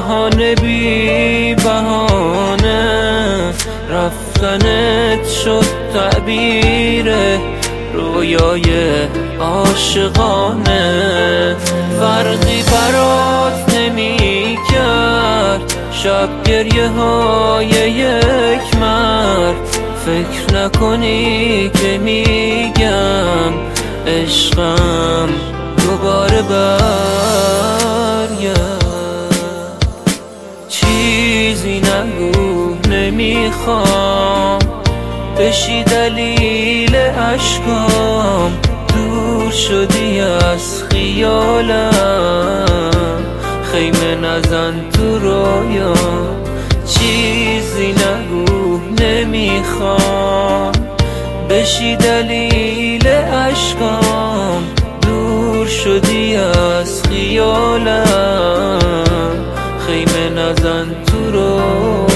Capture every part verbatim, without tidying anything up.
بهانه بی بهانه رفتنت شد تعبیر رویای عاشقانه. فرقی برات نمی کرد شب گریه های یک مرد. فکر نکنی که میگم عشقم دوباره برگرد. چیزی نگو نمیخوام بشی دلیل اشکام. دور شدی از خیالم خیمه نزن تو رویام. چیزی نگو نمیخوام بشی دلیل اشکام. دور شدی از خیالم خیمه نزن تو رویام.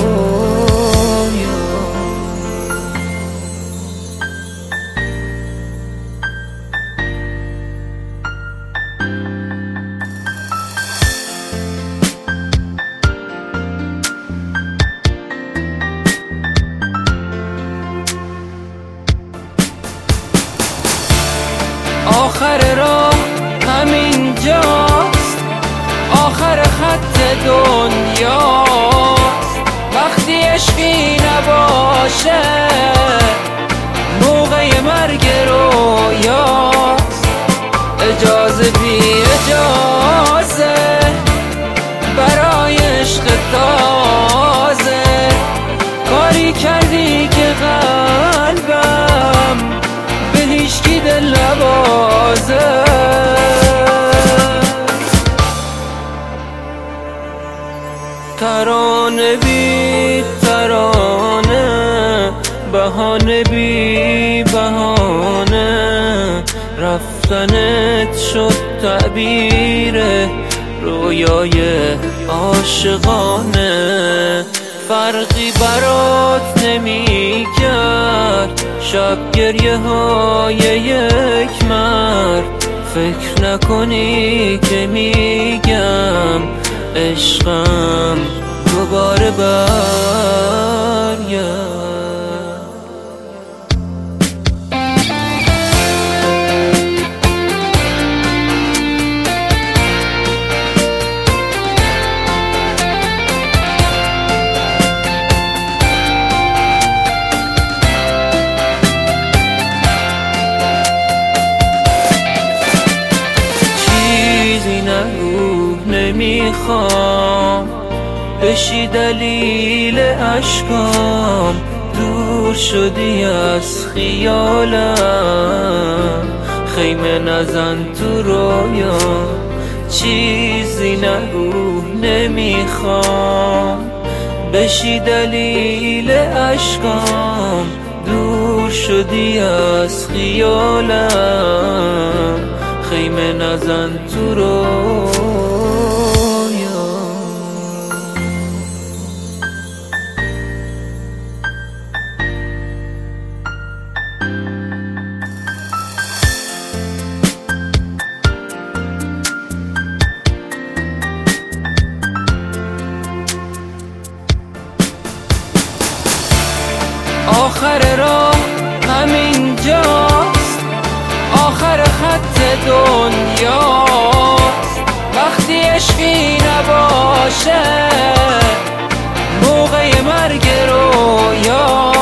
آخر راه همین جاست، آخر خط دنیاست. وقتی عشقی نباشه موقع مرگ رویاست. اجازه بی اجازه برای عشق تازه کاری کردی که قلبم به هیچکی دل نبازه. ترانه بی ترانه بهانه بی بهانه رفتنت شد تعبیر رویای عاشقانه. فرقی برات نمی کرد شب گریه های یک مرد. فکر نکنی که میگم عشقم دوباره برگرد. نمیخوام بشی دلیل اشکام. دور شدی از خیالم خیمه نزن تو رویام. چیزی نگو نمیخوام بشی دلیل اشکام. دور شدی از خیالم خیمه نزن تو رویام. آخر راه همین جاست، آخر خط دنیاست. وقتی عشقی نباشه موقع مرگ رویاست.